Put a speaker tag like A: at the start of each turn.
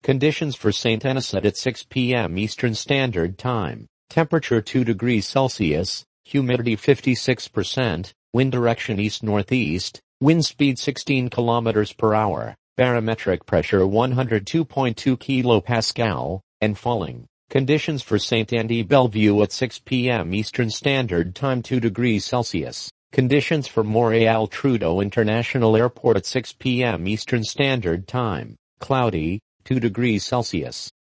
A: Conditions for St. Anisette at 6 p.m. Eastern Standard Time. Temperature 2 degrees Celsius, humidity 56%, wind direction east-northeast, wind speed 16 kilometers per hour, barometric pressure 102.2 kilopascal, and falling. Conditions for St. Andy Bellevue at 6 p.m. Eastern Standard Time 2 degrees Celsius. Conditions for Montreal Trudeau International Airport at 6 p.m. Eastern Standard Time. Cloudy, 2 degrees Celsius.